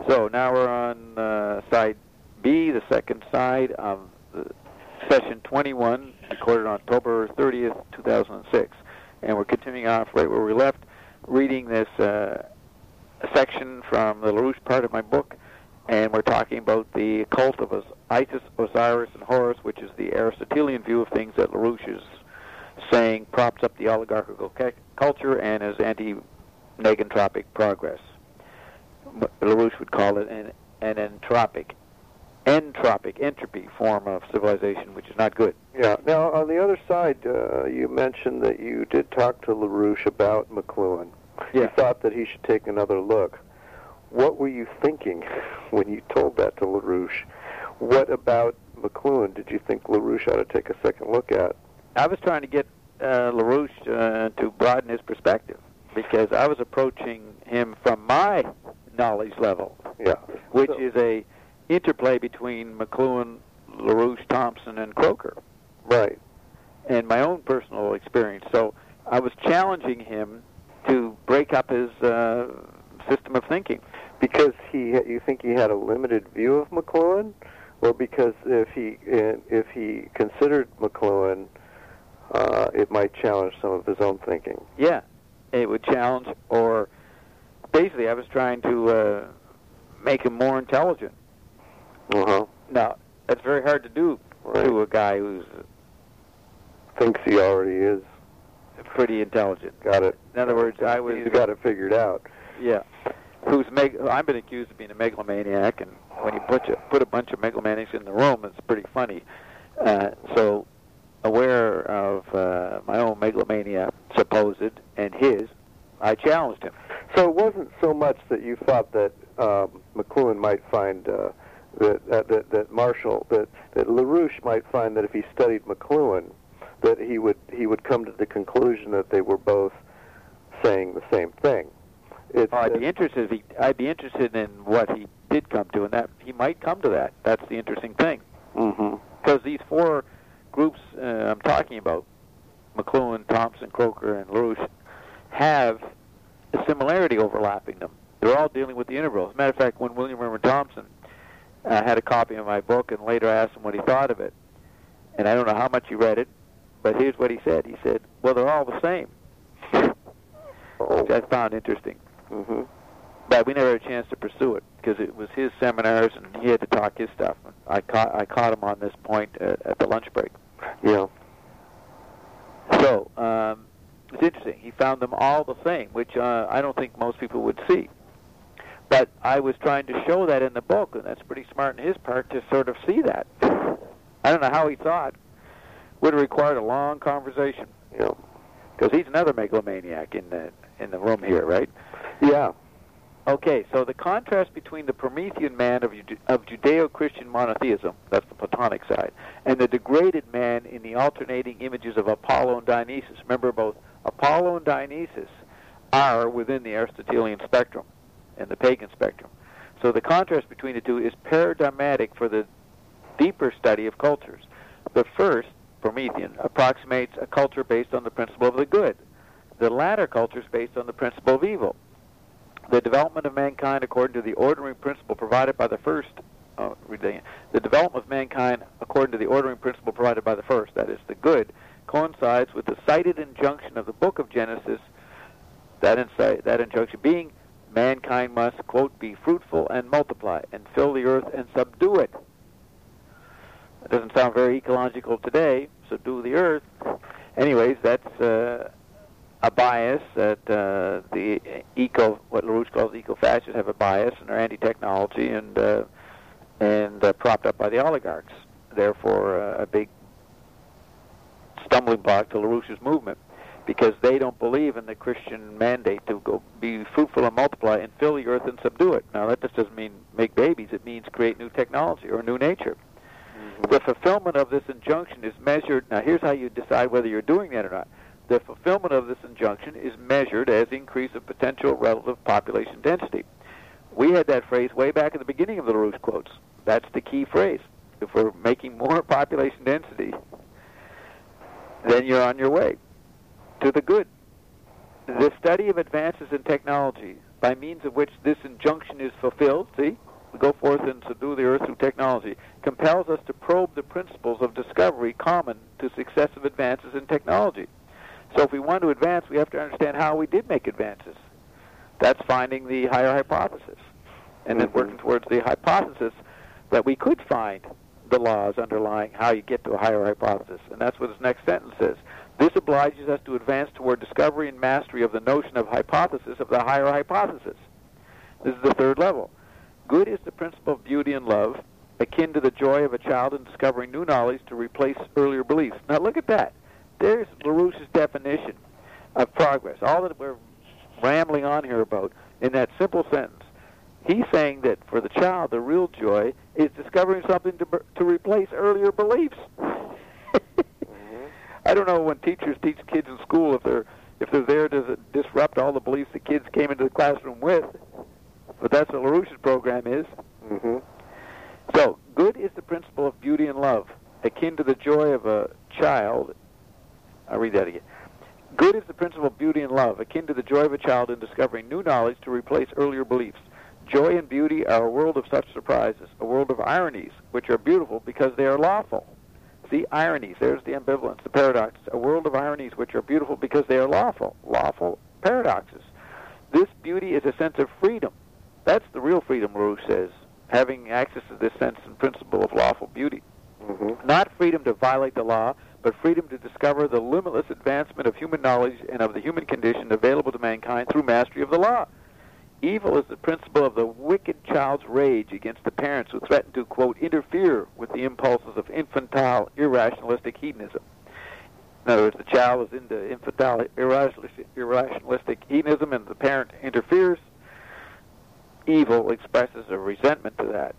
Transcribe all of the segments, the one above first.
So now we're on side B, the second side of session 21, recorded on October 30th, 2006. And we're continuing off right where we left, reading this section from the LaRouche part of my book, and we're talking about the cult of Isis, Osiris, and Horus, which is the Aristotelian view of things that LaRouche is saying props up the oligarchical culture and is anti-negentropic progress. LaRouche would call it an entropy form of civilization, which is not good. Yeah. Now, on the other side, you mentioned that you did talk to LaRouche about McLuhan. Yeah. You thought that he should take another look. What were you thinking when you told that to LaRouche? What about McLuhan did you think LaRouche ought to take a second look at? I was trying to get LaRouche to broaden his perspective, because I was approaching him from my knowledge level, which is a interplay between McLuhan, LaRouche, Thompson, and Croker. Right. And my own personal experience. So I was challenging him to break up his system of thinking. Because you think he had a limited view of McLuhan, or because if he considered McLuhan, it might challenge some of his own thinking? Yeah, it would challenge, or basically I was trying to make him more intelligent. Uh-huh. Now, that's very hard to do to a guy who's thinks he already is pretty intelligent. Got it. In other words, he's got it figured out. Yeah. I've been accused of being a megalomaniac, and when you put a bunch of megalomaniacs in the room, it's pretty funny. So, aware of my own megalomania, supposed, and his, I challenged him. So it wasn't so much that you thought that McLuhan might find that LaRouche might find that if he studied McLuhan, that he would come to the conclusion that they were both saying the same thing. I'd be interested in what he did come to, and that he might come to that. That's the interesting thing. Because these four groups I'm talking about, McLuhan, Thompson, Croker, and LaRouche, have a similarity overlapping them. They're all dealing with the integral. As a matter of fact, when William Herman Thompson had a copy of my book and later asked him what he thought of it, and I don't know how much he read it, but here's what he said. He said, well, they're all the same, which I found interesting. But we never had a chance to pursue it because it was his seminars and he had to talk his stuff. I caught him on this point at the lunch break. Yeah. So it's interesting. He found them all the same, which I don't think most people would see. But I was trying to show that in the book, and that's pretty smart in his part to sort of see that. I don't know how he thought. Would have required a long conversation. Yeah. Because he's another megalomaniac in the room here, right? Yeah. Okay, so the contrast between the Promethean man of Judeo-Christian monotheism, that's the Platonic side, and the degraded man in the alternating images of Apollo and Dionysus. Remember, both Apollo and Dionysus are within the Aristotelian spectrum and the pagan spectrum. So the contrast between the two is paradigmatic for the deeper study of cultures. The first, Promethean, approximates a culture based on the principle of the good. The latter culture is based on the principle of evil. The development of mankind according to the ordering principle provided by the first, the development of mankind according to the ordering principle provided by the first, that is, the good, coincides with the cited injunction of the book of Genesis, that injunction being, mankind must, quote, be fruitful and multiply, and fill the earth and subdue it. It doesn't sound very ecological today, subdue the earth. Anyways, that's a bias that what LaRouche calls eco-fascists have a bias, and are anti-technology and propped up by the oligarchs. Therefore, a big stumbling block to LaRouche's movement, because they don't believe in the Christian mandate to go be fruitful and multiply and fill the earth and subdue it. Now, that just doesn't mean make babies. It means create new technology or new nature. The fulfillment of this injunction is measured. Now, here's how you decide whether you're doing that or not. The fulfillment of this injunction is measured as increase of potential relative population density. We had that phrase way back at the beginning of the LaRouche quotes. That's the key phrase. If we're making more population density, then you're on your way to the good. The study of advances in technology by means of which this injunction is fulfilled, see, go forth and subdue the earth through technology, compels us to probe the principles of discovery common to successive advances in technology. So if we want to advance, we have to understand how we did make advances. That's finding the higher hypothesis, and then working towards the hypothesis that we could find the laws underlying how you get to a higher hypothesis. And that's what his next sentence says. This obliges us to advance toward discovery and mastery of the notion of hypothesis of the higher hypothesis. This is the third level. Good is the principle of beauty and love, akin to the joy of a child in discovering new knowledge to replace earlier beliefs. Now look at that. There's LaRouche's definition of progress. All that we're rambling on here about in that simple sentence. He's saying that for the child, the real joy is discovering something to replace earlier beliefs. I don't know when teachers teach kids in school if they're there to disrupt all the beliefs the kids came into the classroom with, but that's what LaRouche's program is. So, good is the principle of beauty and love, akin to the joy of a child. I'll read that again. Good is the principle of beauty and love, akin to the joy of a child in discovering new knowledge to replace earlier beliefs. Joy and beauty are a world of such surprises, a world of ironies, which are beautiful because they are lawful. See, ironies, there's the ambivalence, the paradoxes. A world of ironies which are beautiful because they are lawful paradoxes. This beauty is a sense of freedom. That's the real freedom, LaRouche says, having access to this sense and principle of lawful beauty. Not freedom to violate the law, but freedom to discover the limitless advancement of human knowledge and of the human condition available to mankind through mastery of the law. Evil is the principle of the wicked child's rage against the parents who threaten to, quote, interfere with the impulses of infantile, irrationalistic hedonism. In other words, the child is into infantile, irrationalistic hedonism, and the parent interferes. Evil expresses a resentment to that.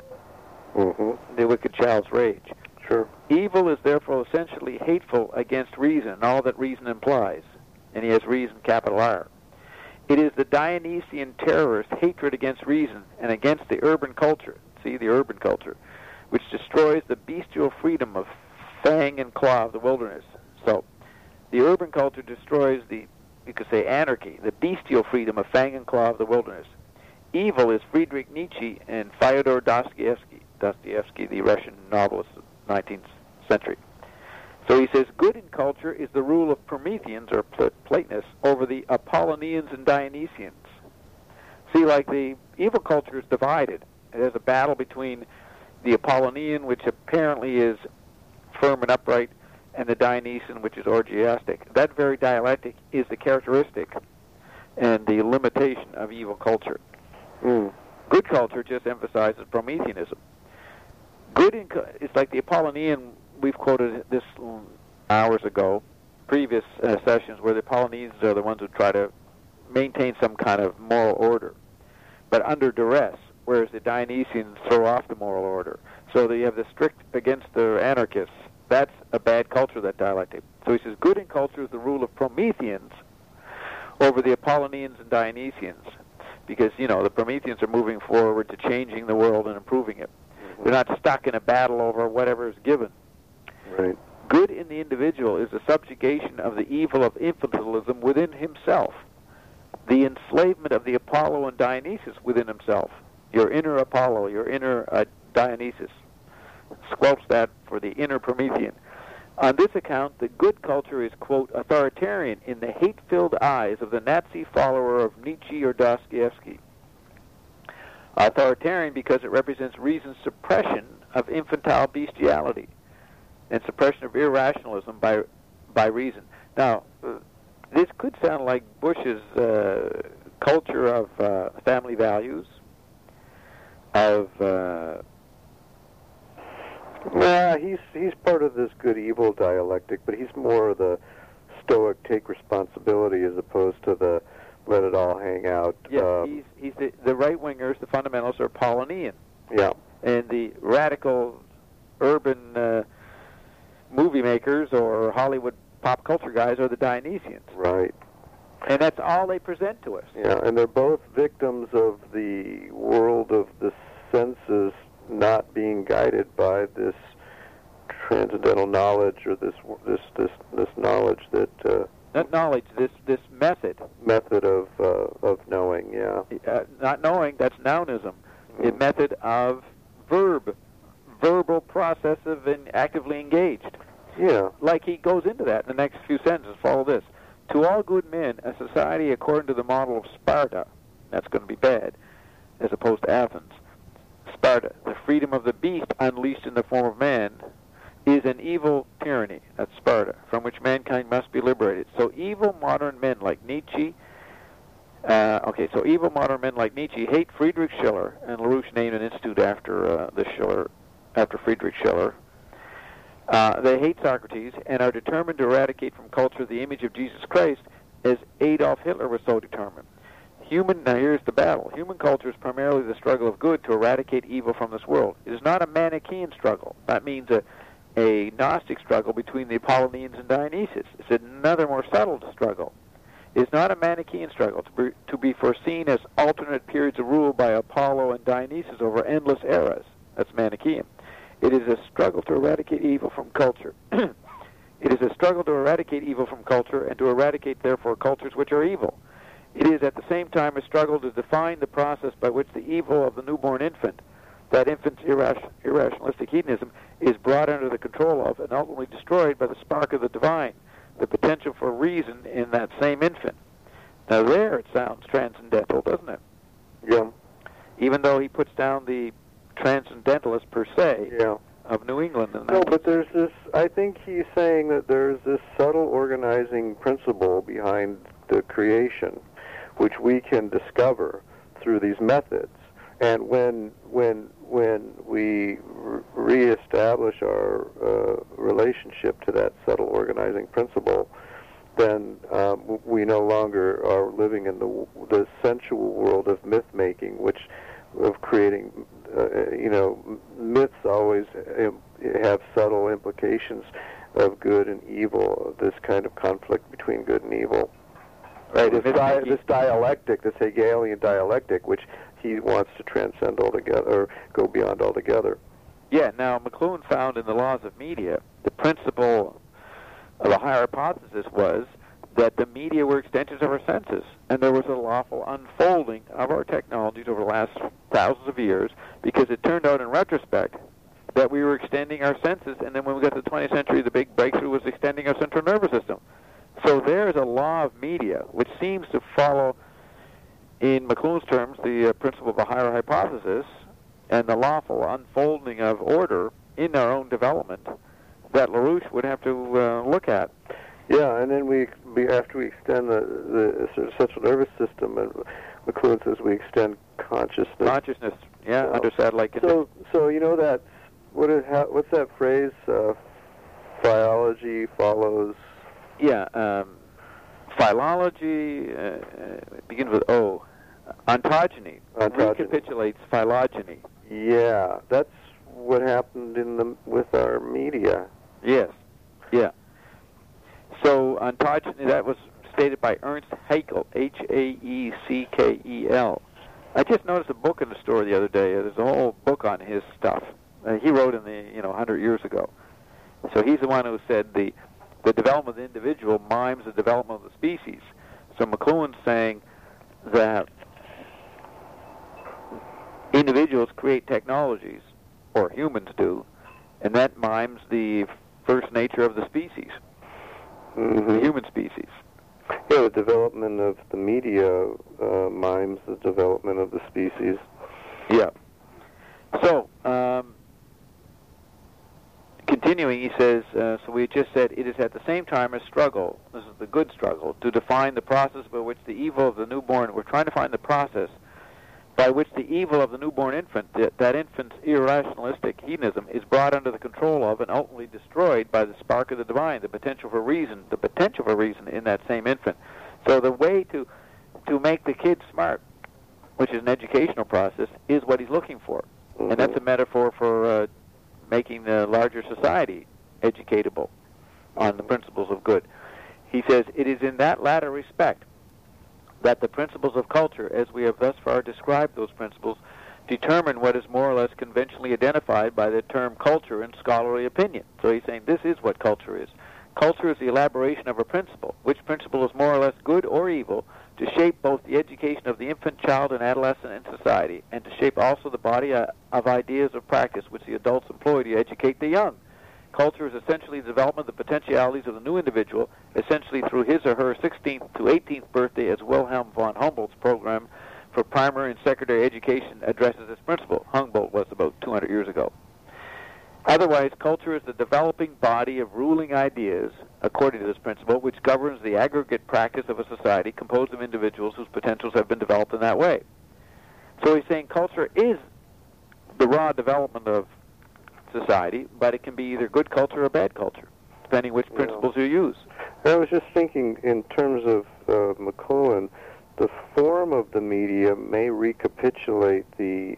The wicked child's rage. Sure. Evil is therefore essentially hateful against reason and all that reason implies. And he has reason, capital R. It is the Dionysian terrorist hatred against reason and against the urban culture, see, the urban culture, which destroys the bestial freedom of fang and claw of the wilderness. So, the urban culture destroys the, you could say, anarchy, the bestial freedom of fang and claw of the wilderness. Evil is Friedrich Nietzsche and Fyodor Dostoevsky, the Russian novelist of the 19th century. So he says, good in culture is the rule of Prometheans, or Platonists, over the Apollonians and Dionysians. See, like the evil culture is divided. There's a battle between the Apollonian, which apparently is firm and upright, and the Dionysian, which is orgiastic. That very dialectic is the characteristic and the limitation of evil culture. Good culture just emphasizes Prometheanism. It's like the Apollonian. We've quoted this hours ago, previous sessions, where the Apollonians are the ones who try to maintain some kind of moral order, but under duress, whereas the Dionysians throw off the moral order. So that you have the strict against the anarchists. That's a bad culture, that dialectic. So he says, good in culture is the rule of Prometheans over the Apollonians and Dionysians, because, you know, the Prometheans are moving forward to changing the world and improving it. They're not stuck in a battle over whatever is given. Right. Good in the individual is the subjugation of the evil of infantilism within himself, the enslavement of the Apollo and Dionysus within himself, your inner Apollo, your inner Dionysus. Squelch that for the inner Promethean. On this account, the good culture is, quote, authoritarian in the hate-filled eyes of the Nazi follower of Nietzsche or Dostoevsky. Authoritarian because it represents reason's suppression of infantile bestiality and suppression of irrationalism by reason. Now, this could sound like Bush's culture of family values, of... he's part of this good-evil dialectic, but he's more of the stoic take responsibility as opposed to the let it all hang out. Yeah, he's the right-wingers, the fundamentalists are Apollonian. Yeah. And the radical urban movie makers or Hollywood pop culture guys are the Dionysians. Right. And that's all they present to us. Yeah, and they're both victims of the world of the senses not being guided by this transcendental knowledge or this knowledge that Not knowledge. This method. Method of knowing. Yeah. Not knowing. That's nounism. A method of verbal process of actively engaged. Yeah. Like he goes into that in the next few sentences. Follow this. To all good men, a society according to the model of Sparta, that's going to be bad, as opposed to Athens. Sparta, the freedom of the beast unleashed in the form of man, is an evil tyranny. That's Sparta, from which mankind must be liberated. So evil modern men like Nietzsche, hate Friedrich Schiller, and LaRouche named an institute after after Friedrich Schiller. They hate Socrates and are determined to eradicate from culture the image of Jesus Christ, as Adolf Hitler was so determined. Now here's the battle. Human culture is primarily the struggle of good to eradicate evil from this world. It is not a Manichaean struggle. That means a Gnostic struggle between the Apollonians and Dionysus. It's another more subtle struggle. It is not a Manichaean struggle to be foreseen as alternate periods of rule by Apollo and Dionysus over endless eras. That's Manichaean. It is a struggle to eradicate evil from culture. It is a struggle to eradicate evil from culture and to eradicate, therefore, cultures which are evil. It is at the same time a struggle to define the process by which the evil of the newborn infant, that infant's irrationalistic hedonism, is brought under the control of and ultimately destroyed by the spark of the divine, the potential for reason in that same infant. Now there it sounds transcendental, doesn't it? Yeah. Even though he puts down the transcendentalist per se of New England. No, but there's this, I think he's saying that there's this subtle organizing principle behind the creation, which we can discover through these methods. And when we reestablish our relationship to that subtle organizing principle, then we no longer are living in the sensual world of myth-making, which of creating, myths always have subtle implications of good and evil, this kind of conflict between good and evil. Right, this dialectic, this Hegelian dialectic, which he wants to transcend altogether, or go beyond altogether. Yeah, now McLuhan found in the laws of media, the principle of the higher hypothesis was that the media were extensions of our senses, and there was a lawful unfolding of our technologies over the last thousands of years, because it turned out in retrospect that we were extending our senses, and then when we got to the 20th century, the big breakthrough was extending our central nervous system. So there's a law of media, which seems to follow, in McLuhan's terms, the principle of the higher hypothesis and the lawful unfolding of order in our own development that LaRouche would have to look at. Yeah, and then after we extend the sort of central nervous system, and McLuhan says we extend consciousness. Consciousness, under satellite conditions. So you know that what's that phrase? Philology follows. Yeah, philology begins with O. Ontogeny. Recapitulates phylogeny. Yeah, that's what happened with our media. Yes. Yeah. So ontogeny, that was stated by Ernst Haeckel, Haeckel. I just noticed a book in the store the other day. There's a whole book on his stuff. He wrote in the 100 years ago. So he's the one who said the development of the individual mimes the development of the species. So McLuhan's saying that individuals create technologies, or humans do, and that mimes the first nature of the species, the human species. Yeah, the development of the media mimes the development of the species. Yeah. So, continuing, he says, so we just said, it is at the same time a struggle, this is the good struggle, to define the process by which the evil of the newborn, we're trying to find the process by which the evil of the newborn infant, that infant's irrationalistic hedonism, is brought under the control of and ultimately destroyed by the spark of the divine, the potential for reason in that same infant. So the way to make the kid smart, which is an educational process, is what he's looking for. Mm-hmm. And that's a metaphor for making the larger society educatable on the principles of good. He says, it is in that latter respect that the principles of culture, as we have thus far described those principles, determine what is more or less conventionally identified by the term culture in scholarly opinion. So he's saying this is what culture is. Culture is the elaboration of a principle, which principle is more or less good or evil, to shape both the education of the infant, child, and adolescent in society, and to shape also the body of ideas of practice which the adults employ to educate the young. Culture is essentially the development of the potentialities of the new individual, essentially through his or her 16th to 18th birthday, as Wilhelm von Humboldt's program for primary and secondary education addresses this principle. Humboldt was about 200 years ago. Otherwise, culture is the developing body of ruling ideas, according to this principle, which governs the aggregate practice of a society composed of individuals whose potentials have been developed in that way. So he's saying culture is the raw development of society, but it can be either good culture or bad culture, depending which principles you use. I was just thinking in terms of McLuhan, the form of the media may recapitulate the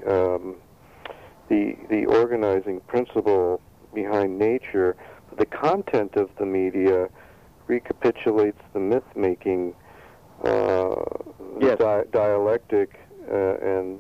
organizing principle behind nature. But the content of the media recapitulates the myth-making, dialectic, and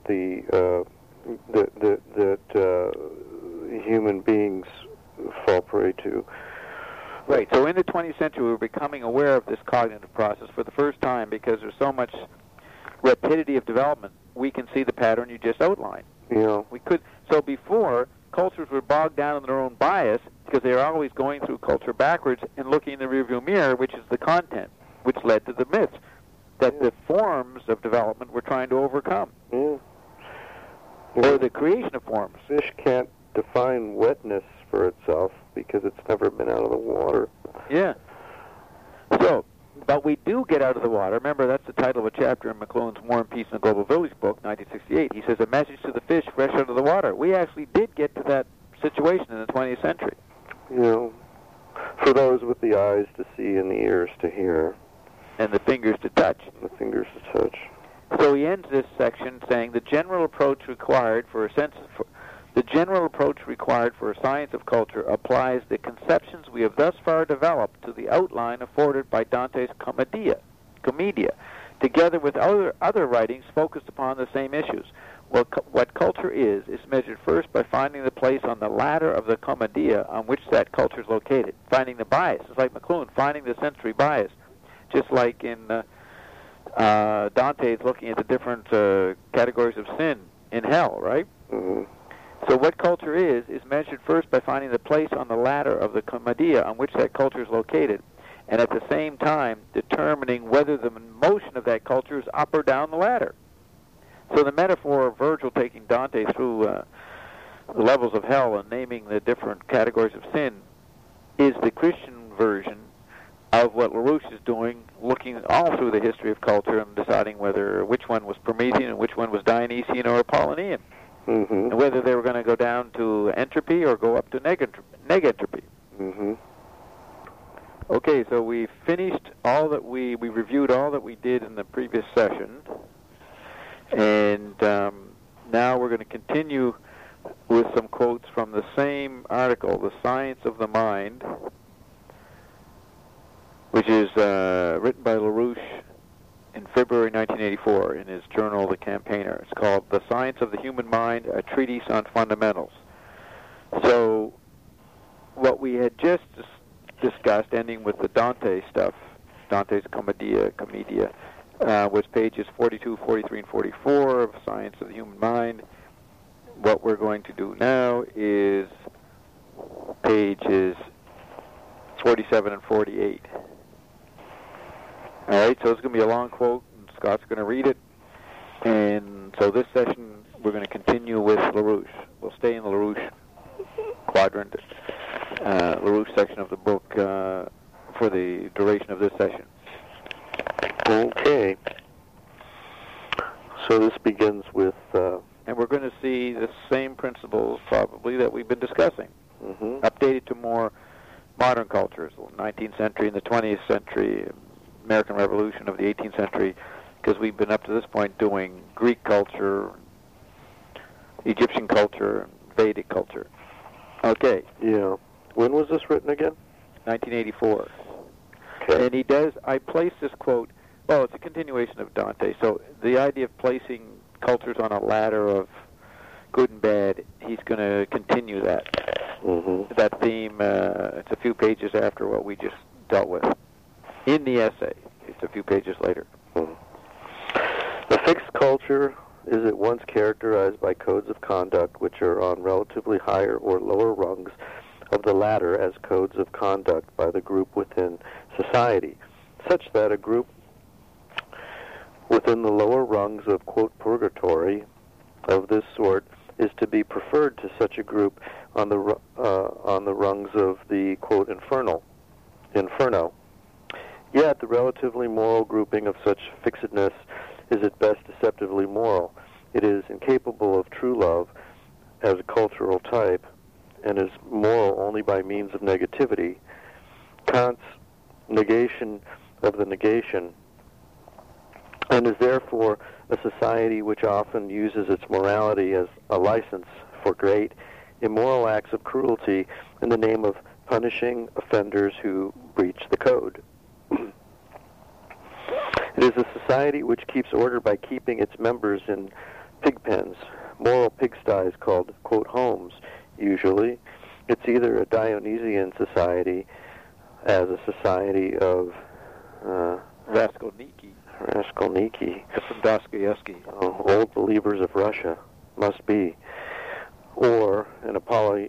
that human beings fall prey to. Right. So in the 20th century, we're becoming aware of this cognitive process for the first time because there's so much rapidity of development. We can see the pattern you just outlined. Yeah. We could. So before, cultures were bogged down in their own bias because they were always going through culture backwards and looking in the rearview mirror, which is the content, which led to the myths that the forms of development were trying to overcome. Yeah. Or the creation of forms. Fish can't define wetness for itself because it's never been out of the water. Yeah. So, but we do get out of the water. Remember, that's the title of a chapter in McLuhan's War and Peace in the Global Village book, 1968. He says, a message to the fish fresh out of the water. We actually did get to that situation in the 20th century. You know, for those with the eyes to see and the ears to hear. And the fingers to touch. The fingers to touch. So he ends this section saying, the general approach required for a science of culture applies the conceptions we have thus far developed to the outline afforded by Dante's Commedia, together with other writings focused upon the same issues. What culture is measured first by finding the place on the ladder of the Commedia on which that culture is located, finding the bias. It's like McLuhan, finding the sensory bias, just like in Dante is looking at the different categories of sin in hell, right? Mm-hmm. So what culture is measured first by finding the place on the ladder of the Commedia on which that culture is located, and at the same time determining whether the motion of that culture is up or down the ladder. So the metaphor of Virgil taking Dante through the levels of hell and naming the different categories of sin is the Christian version of what LaRouche is doing, looking all through the history of culture and deciding which one was Promethean and which one was Dionysian or Apollonian. Mm-hmm. And whether they were going to go down to entropy or go up to negentropy. Mm-hmm. Okay, so we finished all that we reviewed all that we did in the previous session, and now we're going to continue with some quotes from the same article, The Science of the Mind, which is written by LaRouche in February 1984 in his journal, The Campaigner. It's called The Science of the Human Mind, a Treatise on Fundamentals. So what we had just discussed, ending with the Dante stuff, Dante's Commedia, was pages 42, 43, and 44 of Science of the Human Mind. What we're going to do now is pages 47 and 48. All right, so it's going to be a long quote, and Scott's going to read it. And so this session, we're going to continue with LaRouche. We'll stay in the LaRouche quadrant, LaRouche section of the book for the duration of this session. Okay. So this begins with... and we're going to see the same principles, probably, that we've been discussing, updated to more modern cultures, the 19th century and the 20th century, American Revolution of the 18th century, because we've been up to this point doing Greek culture, Egyptian culture, Vedic culture. Okay. Yeah. When was this written again? 1984. Okay. And he does, I place this quote, well, it's a continuation of Dante, so the idea of placing cultures on a ladder of good and bad, he's going to continue that. Mm-hmm. That theme, it's a few pages after what we just dealt with in the essay. It's a few pages later. The fixed culture is at once characterized by codes of conduct which are on relatively higher or lower rungs of the latter as codes of conduct by the group within society, such that a group within the lower rungs of, quote, purgatory of this sort is to be preferred to such a group on the rungs of the, quote, inferno. Yet the relatively moral grouping of such fixedness is at best deceptively moral. It is incapable of true love as a cultural type, and is moral only by means of negativity. Kant's negation of the negation, and is therefore a society which often uses its morality as a license for great immoral acts of cruelty in the name of punishing offenders who breach the code. It is a society which keeps order by keeping its members in pig pens, moral pigsties called, quote, homes, usually. It's either a Dionysian society as a society of Raskolniki. From Dostoevsky. Old believers of Russia, must be. Or an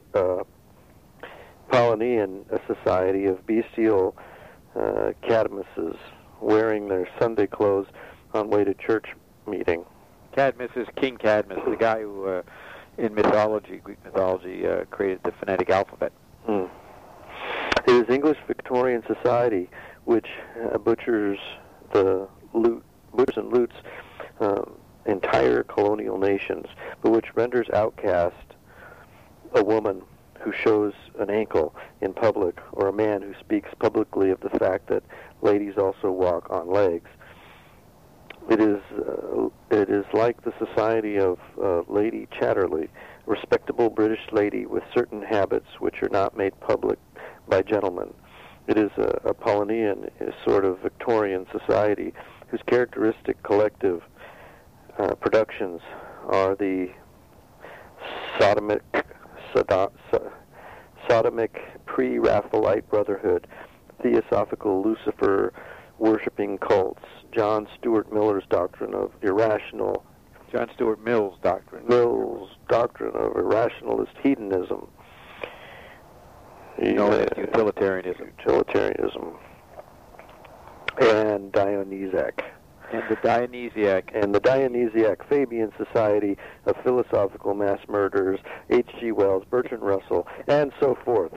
Apollonian, a society of bestial Cadmuses wearing their Sunday clothes on way to church meeting. Cadmus is King Cadmus, the guy who, in mythology, Greek mythology, created the phonetic alphabet. It is English Victorian society which butchers and loots entire colonial nations, but which renders outcast a woman who shows an ankle in public, or a man who speaks publicly of the fact that ladies also walk on legs. It is like the society of Lady Chatterley, a respectable British lady with certain habits which are not made public by gentlemen. It is a Apollonian, a sort of Victorian society whose characteristic collective productions are the sodomic pre-Raphaelite brotherhood, theosophical Lucifer worshipping cults, John Stuart Mill's doctrine of irrationalist hedonism, known as utilitarianism, and Dionysiac. And the Dionysiac Fabian Society of Philosophical Mass Murderers, H.G. Wells, Bertrand Russell, and so forth.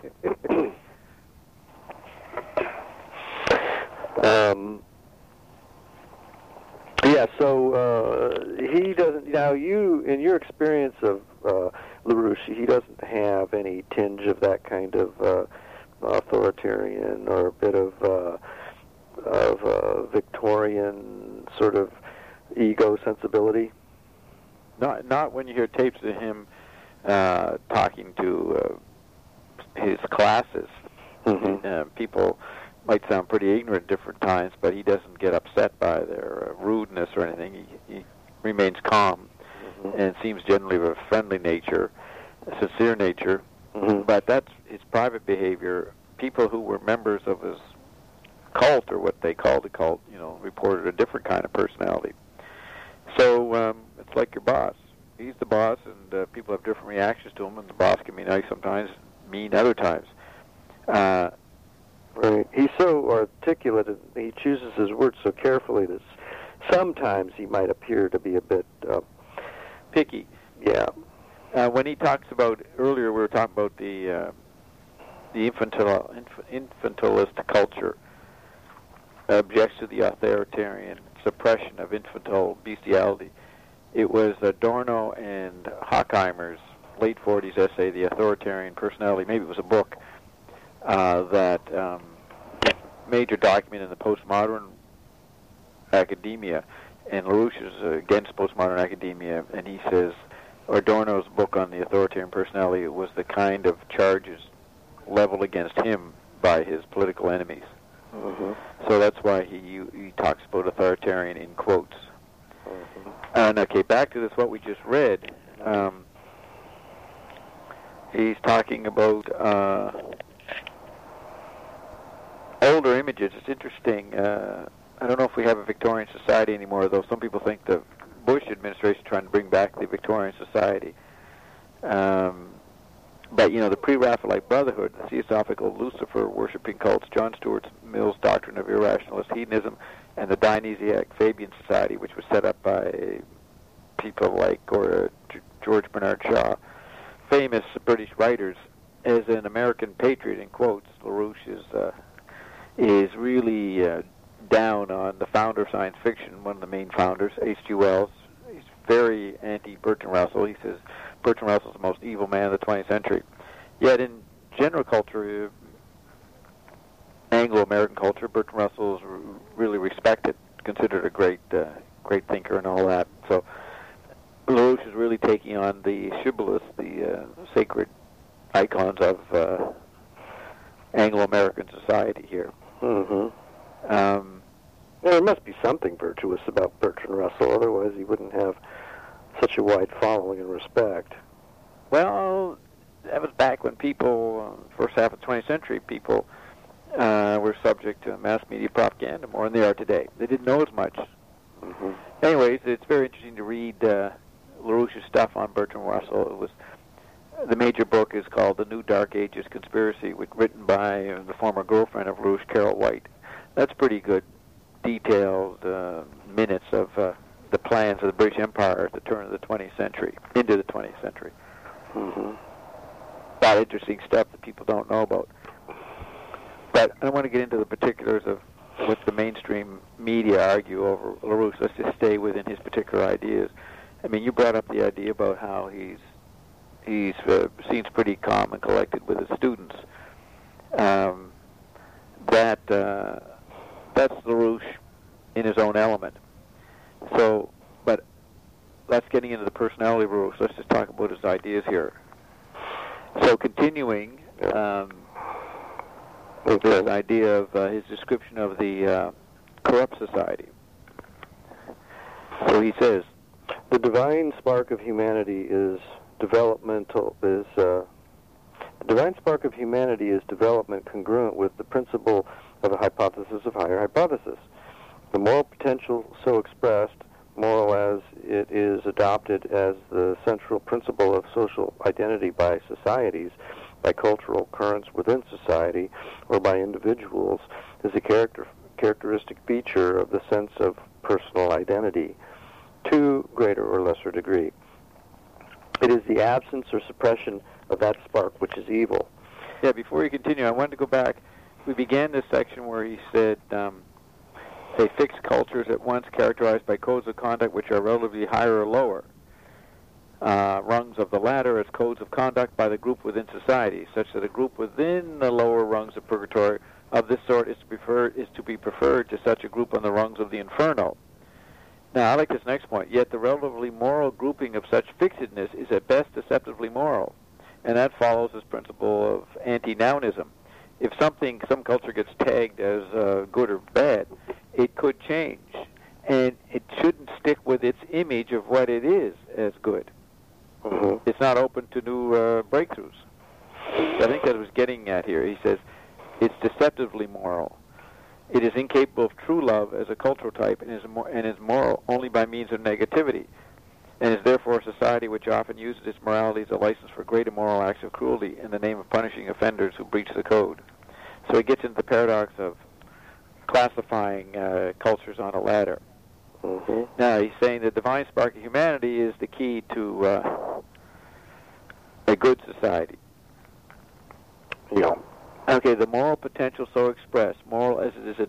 He doesn't, now you, in your experience of LaRouche, he doesn't have any tinge of that kind of authoritarian or a bit of Victorian sort of ego sensibility? Not when you hear tapes of him talking to his classes. Mm-hmm. People might sound pretty ignorant at different times, but he doesn't get upset by their rudeness or anything. He remains calm, mm-hmm. and seems generally of a friendly nature, a sincere nature, mm-hmm. but that's his private behavior. People who were members of his cult, or what they called the cult, reported a different kind of personality. So it's like your boss. He's the boss, and people have different reactions to him, and the boss can be nice sometimes, mean other times. Right. He's so articulate, and he chooses his words so carefully that sometimes he might appear to be a bit picky. Yeah. When he talks about, earlier we were talking about the infantilist culture, objects to the authoritarian suppression of infantile bestiality. It was Adorno and Horkheimer's late 40s essay, The Authoritarian Personality, maybe it was a book, that major document in the postmodern academia, and LaRouche is against postmodern academia, and he says Adorno's book on the authoritarian personality was the kind of charges leveled against him by his political enemies. Mm-hmm. So that's why he talks about authoritarian in quotes. Mm-hmm. Okay, back to this, what we just read. He's talking about older images. It's interesting. I don't know if we have a Victorian society anymore, though some people think the Bush administration is trying to bring back the Victorian society. But, the Pre-Raphaelite Brotherhood, the Theosophical Lucifer-worshipping cults, John Stuart Mill's doctrine of irrationalist hedonism, and the Dionysiac Fabian Society, which was set up by people like George Bernard Shaw, famous British writers. As an American patriot, in quotes, LaRouche is really down on the founder of science fiction, one of the main founders, H.G. Wells. He's very anti-Bertrand Russell. He says Bertrand Russell's the most evil man of the 20th century. Yet in general culture, Anglo-American culture, Bertrand Russell is really respected, considered a great thinker and all that. So LaRouche is really taking on the shibboleths, the sacred icons of Anglo-American society here. Mm-hmm. There must be something virtuous about Bertrand Russell, otherwise he wouldn't have such a wide following and respect. Well, that was back when people, first half of the 20th century, people were subject to mass media propaganda more than they are today. They didn't know as much. Mm-hmm. Anyways, it's very interesting to read LaRouche's stuff on Bertrand Russell. The major book is called The New Dark Ages Conspiracy, written by the former girlfriend of LaRouche, Carol White. That's pretty good, detailed minutes of the plans of the British Empire at the turn of the 20th century, into the 20th century. Mm-hmm. A lot of interesting stuff that people don't know about. But I don't want to get into the particulars of what the mainstream media argue over LaRouche. Let's just stay within his particular ideas. I mean, you brought up the idea about how he seems pretty calm and collected with his students. That's LaRouche in his own element. So, but that's getting into the personality of LaRouche. Let's just talk about his ideas here. So, continuing with this idea of his description of the corrupt society. So he says, the divine spark of humanity is developmental. The divine spark of humanity is development congruent with the principle of a hypothesis of higher hypothesis. The moral potential so expressed, moral as it is adopted as the central principle of social identity by societies, by cultural currents within society, or by individuals, is a characteristic feature of the sense of personal identity, to greater or lesser degree. It is the absence or suppression of that spark which is evil. Yeah, before you continue, I wanted to go back. We began this section where he said, say, fixed cultures at once characterized by codes of conduct which are relatively higher or lower. Rungs of the ladder as codes of conduct by the group within society, such that a group within the lower rungs of purgatory of this sort is to be preferred to such a group on the rungs of the inferno. Now, I like this next point. Yet the relatively moral grouping of such fixedness is at best deceptively moral, and that follows this principle of anti-nounism. If some culture gets tagged as good or bad, it could change, and it shouldn't stick with its image of what it is as good. Mm-hmm. It's not open to new breakthroughs. I think that was getting at here. He says it's deceptively moral. It is incapable of true love as a cultural type and is moral only by means of negativity, and is therefore a society which often uses its morality as a license for great immoral acts of cruelty in the name of punishing offenders who breach the code. So he gets into the paradox of classifying cultures on a ladder. Mm-hmm. Now, he's saying the divine spark of humanity is the key to a good society. Yeah. Okay, the moral potential so expressed, moral as it is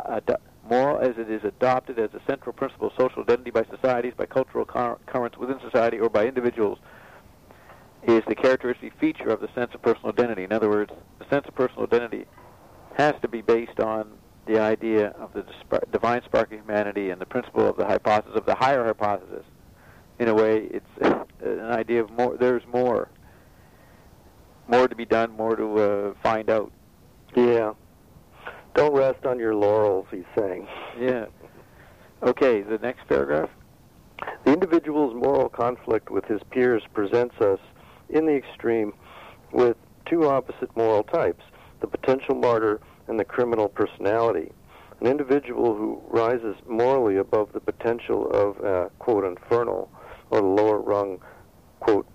adopted as a central principle of social identity by societies, by cultural currents within society, or by individuals, is the characteristic feature of the sense of personal identity. In other words, the sense of personal identity has to be based on the idea of the divine spark of humanity and the principle of the hypothesis, of the higher hypothesis. In a way, it's an idea of more. There's more to be done, more to find out. Yeah. Don't rest on your laurels, he's saying. Yeah. Okay, the next paragraph. The individual's moral conflict with his peers presents us, in the extreme, with two opposite moral types. The potential martyr and the criminal personality. An individual who rises morally above the potential of, quote, infernal, or the lower rung, quote,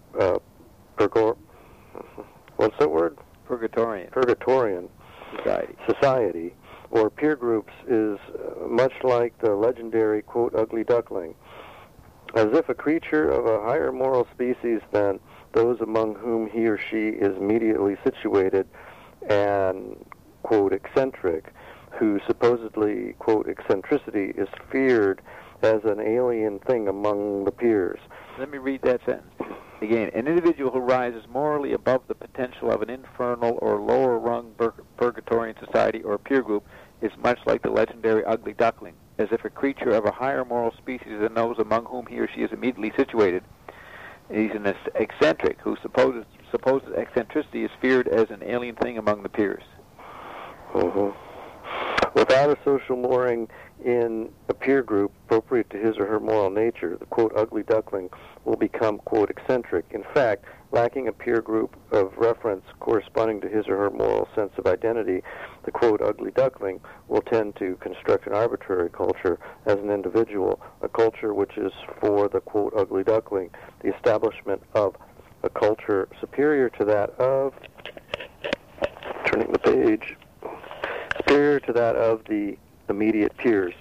what's that word? Purgatorian society, or peer groups is much like the legendary, quote, ugly duckling, as if a creature of a higher moral species than those among whom he or she is immediately situated, and, quote, eccentric, whose supposedly, quote, eccentricity is feared as an alien thing among the peers. Let me read that sentence again. An individual who rises morally above the potential of an infernal or lower-rung purgatorian society or peer group is much like the legendary ugly duckling, as if a creature of a higher moral species than those among whom he or she is immediately situated. He's an eccentric whose supposed eccentricity is feared as an alien thing among the peers. Mm-hmm. Without a social mooring in a peer group appropriate to his or her moral nature, the, quote, ugly duckling will become, quote, eccentric. In fact, lacking a peer group of reference corresponding to his or her moral sense of identity, the, quote, ugly duckling will tend to construct an arbitrary culture as an individual, a culture which is for the, quote, ugly duckling, the establishment of a culture superior to that of, turning the page, superior to that of the immediate peers.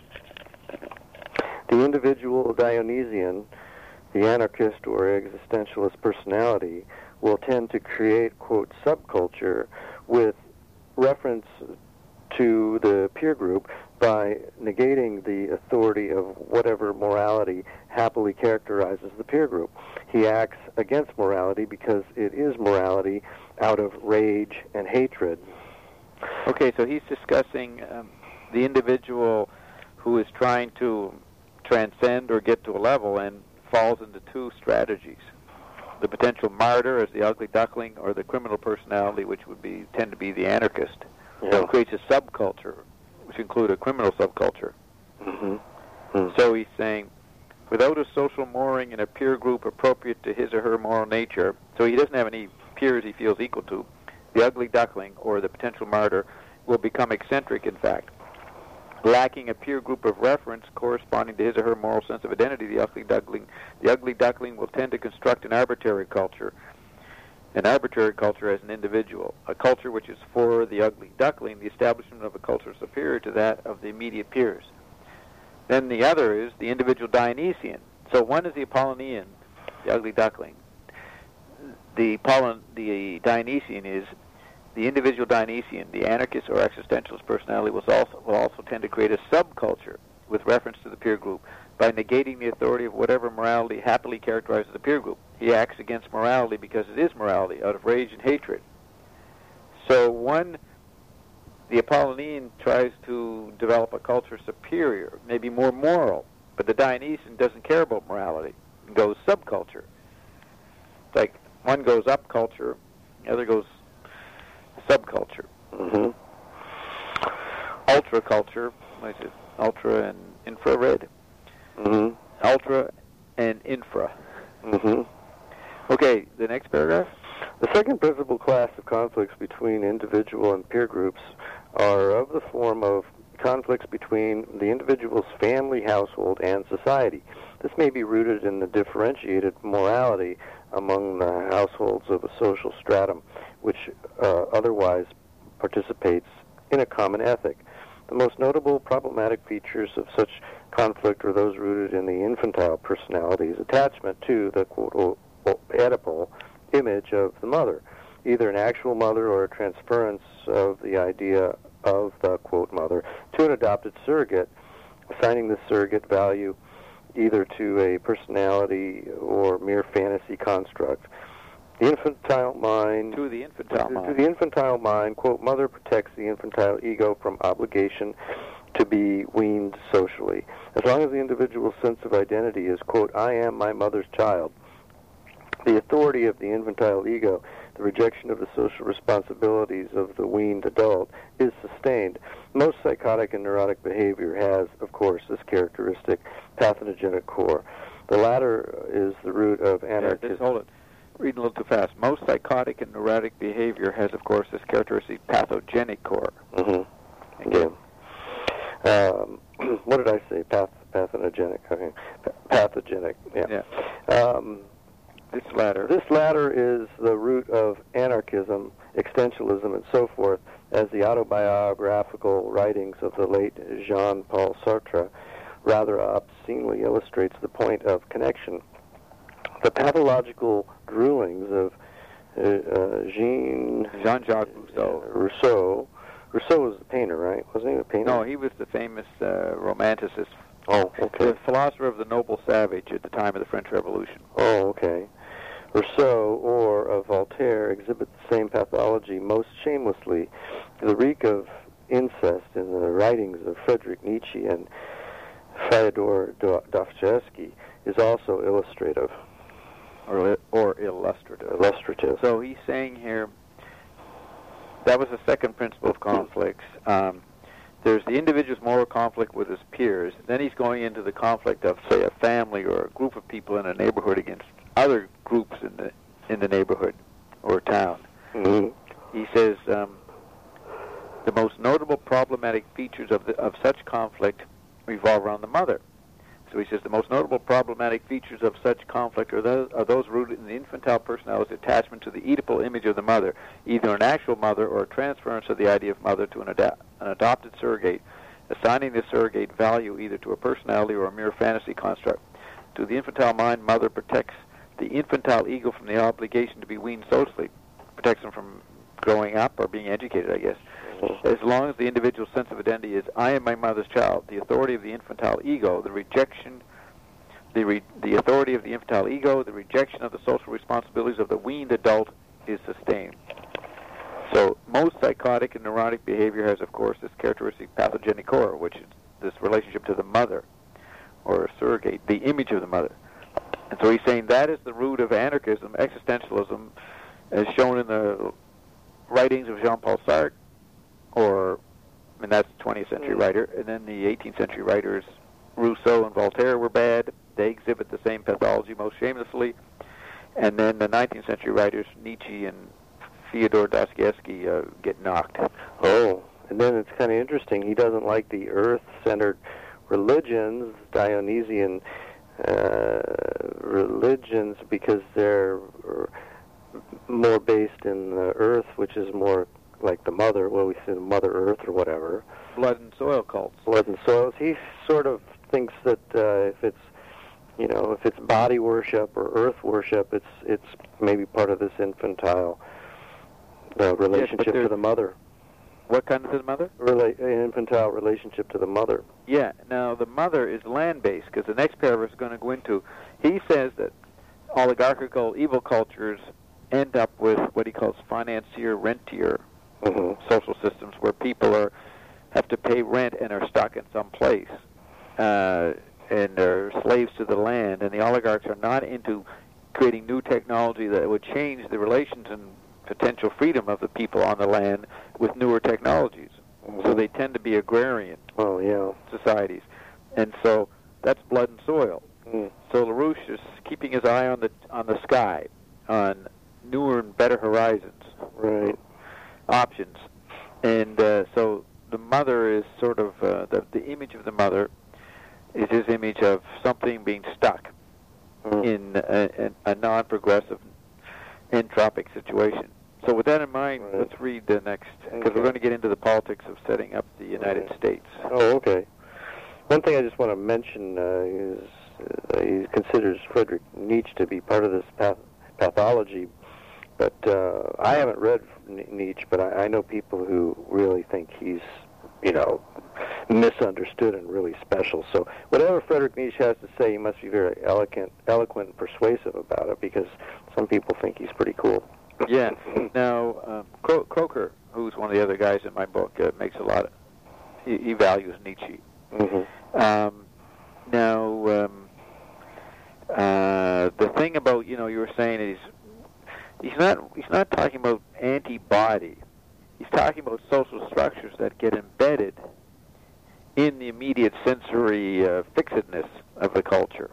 The individual Dionysian, the anarchist or existentialist personality, will tend to create, quote, subculture with reference to the peer group by negating the authority of whatever morality happily characterizes the peer group. He acts against morality because it is morality out of rage and hatred. Okay, so he's discussing the individual who is trying to transcend or get to a level and falls into two strategies. The potential martyr as the ugly duckling, or the criminal personality, which would tend to be the anarchist. Yeah. So it creates a subculture, which include a criminal subculture. Mm-hmm. Mm-hmm. So he's saying, without a social mooring in a peer group appropriate to his or her moral nature, so he doesn't have any peers he feels equal to, the ugly duckling, or the potential martyr, will become eccentric, in fact. Lacking a peer group of reference corresponding to his or her moral sense of identity, the ugly duckling will tend to construct an arbitrary culture as an individual, a culture which is for the ugly duckling, the establishment of a culture superior to that of the immediate peers. Then the other is the individual Dionysian. So one is the Apollonian, the ugly duckling. The Dionysian is the individual Dionysian. The anarchist or existentialist personality will also tend to create a subculture with reference to the peer group by negating the authority of whatever morality happily characterizes the peer group. He acts against morality because it is morality, out of rage and hatred. So the Apollonian tries to develop a culture superior, maybe more moral, but the Dionysian doesn't care about morality and goes subculture. It's like one goes up culture, the other goes subculture. Mm-hmm. Ultra culture, what is it? Ultra and infrared. Mm-hmm. Ultra and infra. Mm-hmm. Okay, the next paragraph. The second principal class of conflicts between individual and peer groups are of the form of conflicts between the individual's family, household, and society. This may be rooted in the differentiated morality among the households of a social stratum, which otherwise participates in a common ethic. The most notable problematic features of such conflict are those rooted in the infantile personality's attachment to the, quote, Oedipal image of the mother, either an actual mother or a transference of the idea of the, quote, mother to an adopted surrogate, assigning the surrogate value either to a personality or mere fantasy construct. The infantile mind... To the infantile mind. To the infantile mind, quote, mother protects the infantile ego from obligation to be weaned socially. As long as the individual's sense of identity is, quote, I am my mother's child, the authority of the infantile ego, the rejection of the social responsibilities of the weaned adult, is sustained. Most psychotic and neurotic behavior has, of course, this characteristic pathogenic core. The latter is the root of anarchism. Hold it. Reading a little too fast. Most psychotic and neurotic behavior has, of course, this characteristic pathogenic core. Mm-hmm. Yeah. What did I say? Pathogenic. Okay. Pathogenic. Yeah. This latter. This latter is the root of anarchism, existentialism, and so forth, as the autobiographical writings of the late Jean-Paul Sartre rather obscenely illustrates the point of connection. The pathological droolings of Jean-Jacques Rousseau. Rousseau was the painter, right? Wasn't he the painter? No, he was the famous romanticist. Oh, okay. The philosopher of the noble savage at the time of the French Revolution. Oh, okay. Rousseau or of Voltaire exhibit the same pathology most shamelessly. The reek of incest in the writings of Friedrich Nietzsche and Fyodor Dostoevsky is also illustrative. Or illustrative. Illustrative. So he's saying here, that was the second principle of conflicts. There's the individual's moral conflict with his peers. Then he's going into the conflict of, say, a family or a group of people in a neighborhood against other groups in the neighborhood or town. Mm-hmm. He says the most notable problematic features of such conflict revolve around the mother. So he says the most notable problematic features of such conflict are those rooted in the infantile personality's attachment to the Oedipal image of the mother, either an actual mother or a transference of the idea of mother to an adopted surrogate, assigning the surrogate value either to a personality or a mere fantasy construct. To the infantile mind, mother protects the infantile ego from the obligation to be weaned socially, protects them from growing up or being educated, I guess. As long as the individual's sense of identity is, I am my mother's child, the authority of the infantile ego, the authority of the infantile ego, the rejection of the social responsibilities of the weaned adult is sustained. So most psychotic and neurotic behavior has, of course, this characteristic pathogenic core, which is this relationship to the mother, or a surrogate, the image of the mother. And so he's saying that is the root of anarchism, existentialism, as shown in the writings of Jean-Paul Sartre, that's the 20th century writer, and then the 18th century writers Rousseau and Voltaire were bad. They exhibit the same pathology most shamelessly. And then the 19th century writers Nietzsche and Fyodor Dostoevsky get knocked. Oh, and then it's kind of interesting. He doesn't like the earth-centered religions, Dionysian religions, because they're more based in the earth, which is more like the mother, well, we say the Mother Earth or whatever. Blood and soil cults. Blood and soil. He sort of thinks that if it's body worship or earth worship, it's maybe part of this infantile relationship to the mother. What kind of the mother? Infantile relationship to the mother. Yeah. Now the mother is land-based, because the next paragraph is going to go into. He says that oligarchical evil cultures end up with what he calls financier-rentier social systems, where people have to pay rent and are stuck in some place, and they're slaves to the land. And the oligarchs are not into creating new technology that would change the relations and potential freedom of the people on the land with newer technologies. So they tend to be agrarian societies, and so that's blood and soil. So LaRouche is keeping his eye on the sky, on newer and better horizons, options. And so the mother is sort of the image of the mother is his image of something being stuck in a non-progressive entropic situation. So with that in mind, let's read the next, because we're going to get into the politics of setting up the United States. Oh, okay. One thing I just want to mention is he considers Friedrich Nietzsche to be part of this pathology, but I haven't read Nietzsche, but I know people who really think he's, misunderstood and really special. So whatever Friedrich Nietzsche has to say, he must be very eloquent and persuasive about it, because some people think he's pretty cool. Yeah. Now, Croker, who's one of the other guys in my book, makes a lot of, he values Nietzsche. The thing about, you were saying he's not talking about antibody. He's talking about social structures that get embedded in the immediate sensory fixedness of the culture.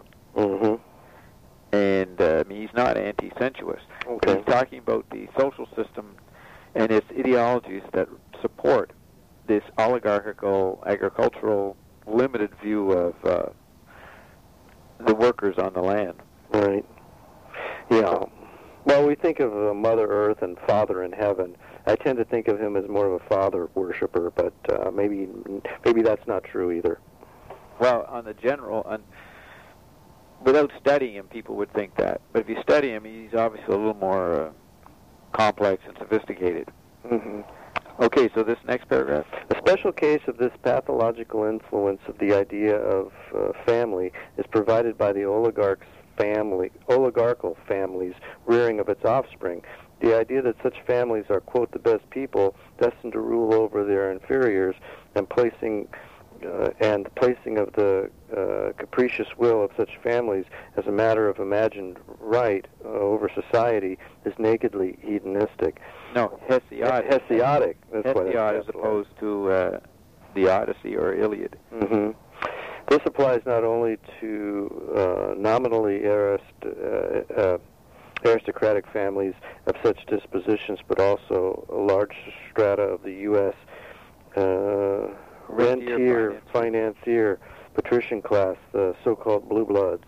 And he's not anti-sensuous. He's talking about the social system and its ideologies that support this oligarchical, agricultural, limited view of the workers on the land. Right. Yeah. Well, we think of Mother Earth and Father in heaven. I tend to think of him as more of a father worshiper, but maybe that's not true either. Well, on the general, without studying him, people would think that. But if you study him, he's obviously a little more complex and sophisticated. Mm-hmm. Okay, so this next paragraph. A special case of this pathological influence of the idea of family is provided by the oligarchical families' rearing of its offspring. The idea that such families are, quote, the best people, destined to rule over their inferiors, and placing of the capricious will of such families as a matter of imagined right over society is nakedly hedonistic. No, Hesiodic. Hesiodic. That's Hesiod as opposed to the Odyssey or Iliad. Mm-hmm. This applies not only to nominally aristocratic families of such dispositions, but also a large strata of the U.S. Rentier, financier, patrician class, the so-called blue bloods.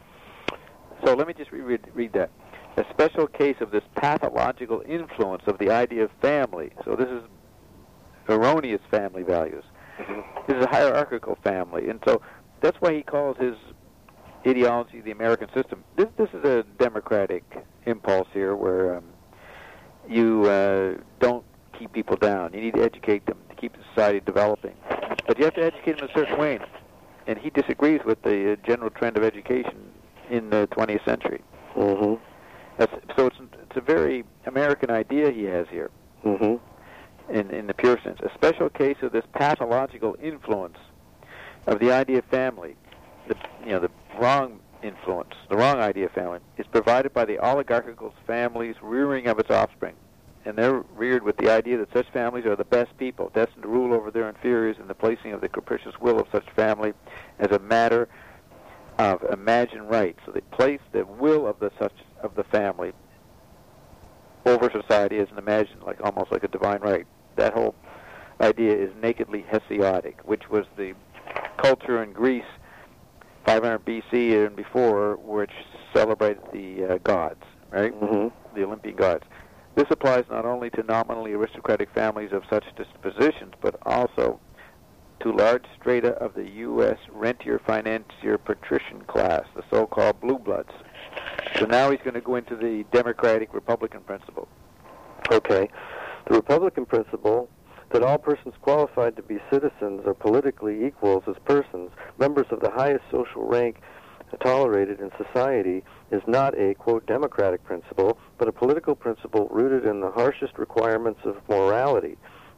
So let me just read that. A special case of this pathological influence of the idea of family. So this is erroneous family values. Mm-hmm. This is a hierarchical family, and so that's why he calls his ideology the American system. This is a democratic impulse here, where you don't keep people down. You need to educate them to keep the society developing, but you have to educate them in a certain way. And he disagrees with the general trend of education in the 20th century. Mm-hmm. So it's a very American idea he has here. Mm-hmm. In the pure sense, a special case of this pathological influence of the idea of family, the wrong influence, the wrong idea of family, is provided by the oligarchical families' rearing of its offspring. And they're reared with the idea that such families are the best people, destined to rule over their inferiors, and the placing of the capricious will of such family as a matter of imagined right. So they place the will of the family over society as an imagined, almost like a divine right. That whole idea is nakedly Hesiodic, which was the culture in Greece 500 BC and before, which celebrated the gods, right? Mm-hmm. The Olympian gods. This applies not only to nominally aristocratic families of such dispositions, but also to large strata of the U.S. rentier, financier, patrician class, the so-called blue bloods. So now he's going to go into the democratic Republican principle. Okay. The Republican principle that all persons qualified to be citizens are politically equals as persons, members of the highest social rank tolerated in society, is not a, quote, democratic principle, but a political principle rooted in the harshest requirements of morality.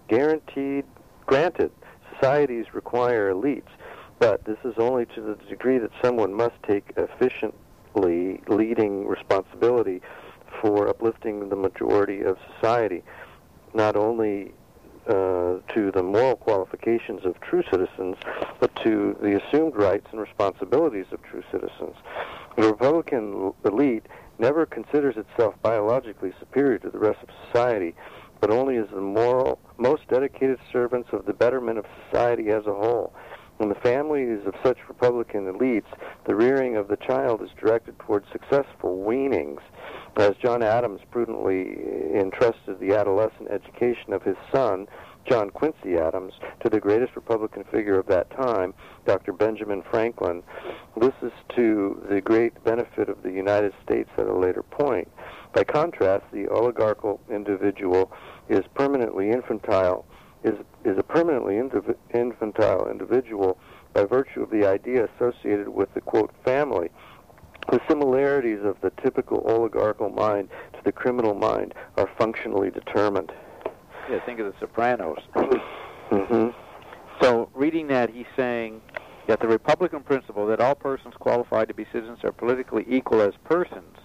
Granted, societies require elites, but this is only to the degree that someone must take efficiently leading responsibility for uplifting the majority of society, not only to the moral qualifications of true citizens, but to the assumed rights and responsibilities of true citizens. The Republican elite never considers itself biologically superior to the rest of society, but only as the moral, most dedicated servants of the betterment of society as a whole. In the families of such Republican elites, the rearing of the child is directed towards successful weanings, as John Adams prudently entrusted the adolescent education of his son, John Quincy Adams, to the greatest Republican figure of that time, Dr. Benjamin Franklin. This is to the great benefit of the United States at a later point. By contrast, the oligarchical individual is permanently infantile, is a permanently infantile individual by virtue of the idea associated with the, quote, family. The similarities of the typical oligarchical mind to the criminal mind are functionally determined. Yeah, think of The Sopranos. Mm-hmm. So reading that, he's saying that the Republican principle that all persons qualified to be citizens are politically equal as persons,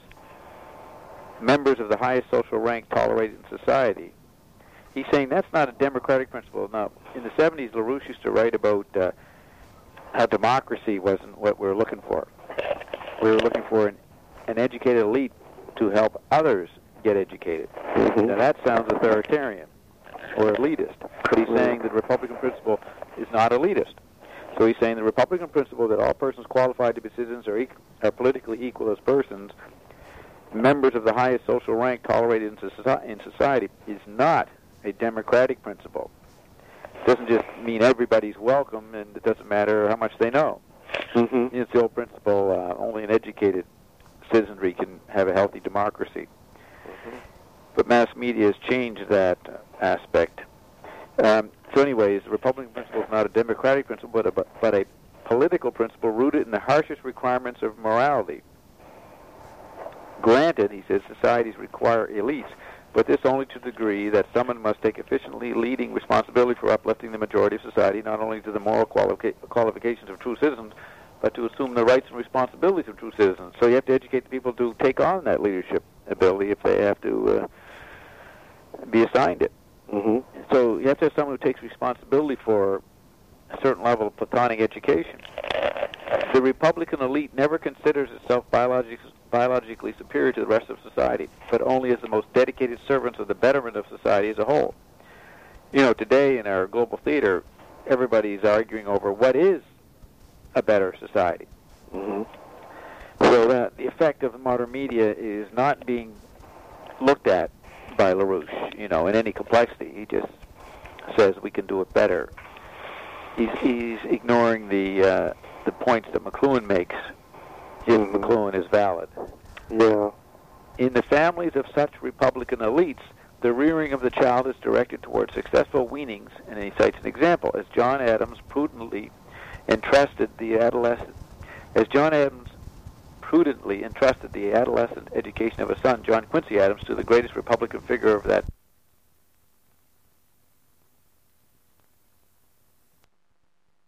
members of the highest social rank tolerated in society, he's saying that's not a democratic principle. Now, in the 70s, LaRouche used to write about how democracy wasn't what we were looking for. We were looking for an educated elite to help others get educated. Mm-hmm. Now, that sounds authoritarian. or elitist. But he's saying that the Republican principle is not elitist. So he's saying the Republican principle that all persons qualified to be citizens are politically equal as persons, members of the highest social rank tolerated in society, is not a democratic principle. It doesn't just mean everybody's welcome and it doesn't matter how much they know. Mm-hmm. It's the old principle, only an educated citizenry can have a healthy democracy. Mm-hmm. But mass media has changed that aspect. So anyways, the Republican principle is not a democratic principle, but a political principle rooted in the harshest requirements of morality. Granted, he says, societies require elites, but this only to the degree that someone must take efficiently leading responsibility for uplifting the majority of society, not only to the moral qualifications of true citizens, but to assume the rights and responsibilities of true citizens. So you have to educate the people to take on that leadership ability if they have to be assigned it. Mm-hmm. So you have to have someone who takes responsibility for a certain level of Platonic education. The Republican elite never considers itself biologically superior to the rest of society, but only as the most dedicated servants of the betterment of society as a whole. You know, today in our global theater, everybody's arguing over what is a better society. Mm-hmm. So that the effect of the modern media is not being looked at by LaRouche, you know, in any complexity. He just says we can do it better. He's ignoring the points that McLuhan makes, if McLuhan is valid. Yeah. In the families of such Republican elites, the rearing of the child is directed towards successful weanings, and he cites an example. As John Adams prudently entrusted the adolescent education of a son, John Quincy Adams, to the greatest Republican figure of that